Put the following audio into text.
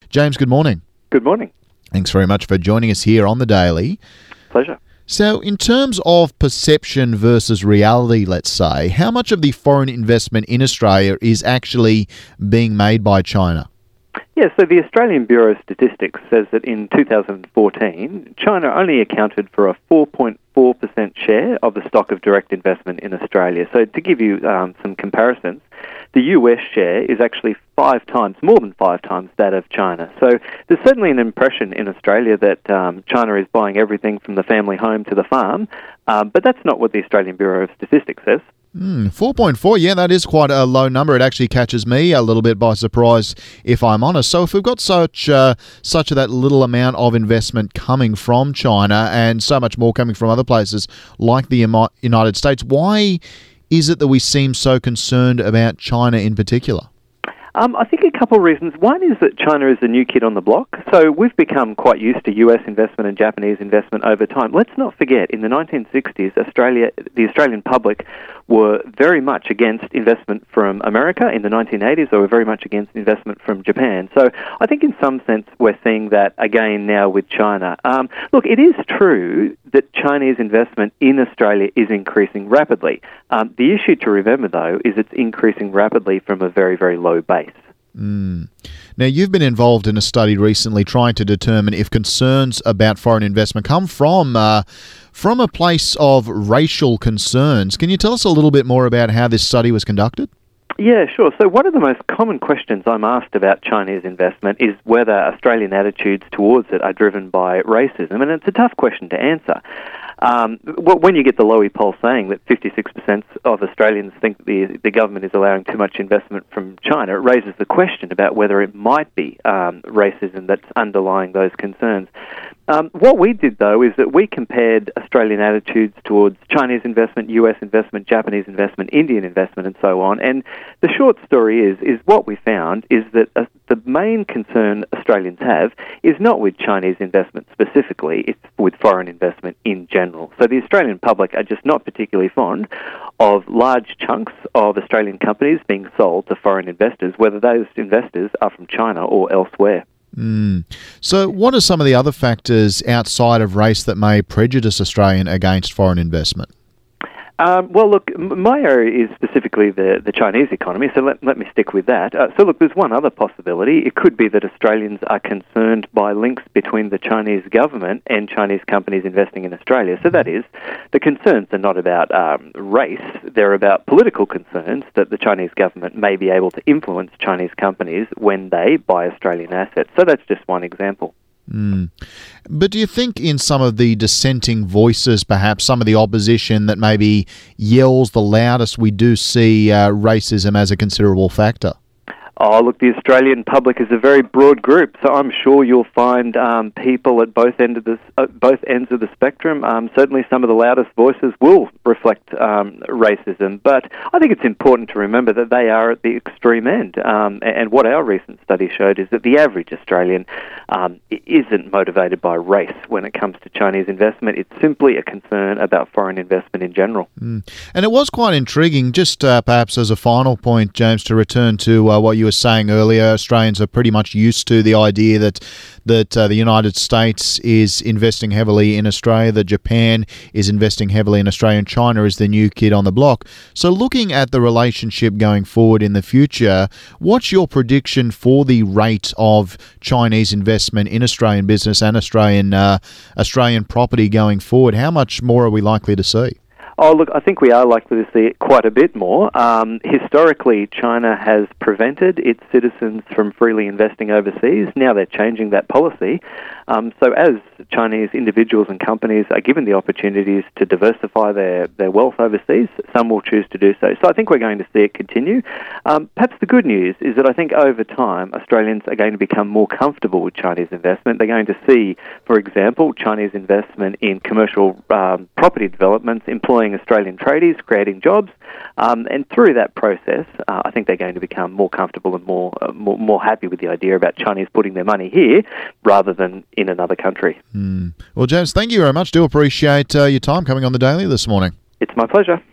James, good morning. Good morning. Thanks very much for joining us here on The Daily. Pleasure. So, in terms of perception versus reality, let's say, how much of the foreign investment in Australia is actually being made by China? Yeah, so the Australian Bureau of Statistics says that in 2014, China only accounted for a 4.4% share of the stock of direct investment in Australia. So to give you some comparisons, the US share is actually more than five times that of China. So there's certainly an impression in Australia that China is buying everything from the family home to the farm, but that's not what the Australian Bureau of Statistics says. 4.4, yeah, that is quite a low number. It actually catches me a little bit by surprise, if I'm honest. So if we've got such that little amount of investment coming from China and so much more coming from other places like the United States, why is it that we seem so concerned about China in particular? I think a couple of reasons. One is that China is the new kid on the block. So we've become quite used to US investment and Japanese investment over time. Let's not forget, in the 1960s, the Australian public were very much against investment from America. In the 1980s, they were very much against investment from Japan. So I think in some sense we're seeing that again now with China. Look, it is true that Chinese investment in Australia is increasing rapidly. The issue to remember, though, is it's increasing rapidly from a very, very low base. Now, you've been involved in a study recently trying to determine if concerns about foreign investment come from a place of racial concerns. Can you tell us a little bit more about how this study was conducted? Yeah, sure. So one of the most common questions I'm asked about Chinese investment is whether Australian attitudes towards it are driven by racism, and it's a tough question to answer. When you get the Lowy poll saying that 56% of Australians think the government is allowing too much investment from China, it raises the question about whether it might be racism that's underlying those concerns. What we did, though, is that we compared Australian attitudes towards Chinese investment, US investment, Japanese investment, Indian investment, and so on. And the short story is what we found is that the main concern Australians have is not with Chinese investment specifically, it's with foreign investment in general. So the Australian public are just not particularly fond of large chunks of Australian companies being sold to foreign investors, whether those investors are from China or elsewhere. So what are some of the other factors outside of race that may prejudice Australian against foreign investment? Well, look, my area is specifically the Chinese economy, so let me stick with that. So, look, there's one other possibility. It could be that Australians are concerned by links between the Chinese government and Chinese companies investing in Australia. So that is, the concerns are not about race, they're about political concerns that the Chinese government may be able to influence Chinese companies when they buy Australian assets. So that's just one example. But do you think in some of the dissenting voices, perhaps some of the opposition that maybe yells the loudest, we do see racism as a considerable factor? Oh, look, the Australian public is a very broad group, so I'm sure you'll find people at both ends of the spectrum. Certainly some of the loudest voices will reflect racism, but I think it's important to remember that they are at the extreme end. And what our recent study showed is that the average Australian isn't motivated by race when it comes to Chinese investment. It's simply a concern about foreign investment in general. And it was quite intriguing, just perhaps as a final point, James, to return to what you were saying earlier. Australians are pretty much used to the idea that the United States is investing heavily in Australia, that Japan is investing heavily in Australia, and China is the new kid on the block. So looking at the relationship going forward in the future, what's your prediction for the rate of Chinese investment in Australian business and Australian property going forward? How much more are we likely to see? Oh, look, I think we are likely to see it quite a bit more. Historically, China has prevented its citizens from freely investing overseas. Now they're changing that policy. So as Chinese individuals and companies are given the opportunities to diversify their wealth overseas, some will choose to do so. So I think we're going to see it continue. Perhaps the good news is that I think over time, Australians are going to become more comfortable with Chinese investment. They're going to see, for example, Chinese investment in commercial property developments, employing Australian tradies, creating jobs, and through that process, I think they're going to become more comfortable and more happy with the idea about Chinese putting their money here rather than in another country. Well, James, thank you very much. Do appreciate your time coming on The Daily this morning. It's my pleasure.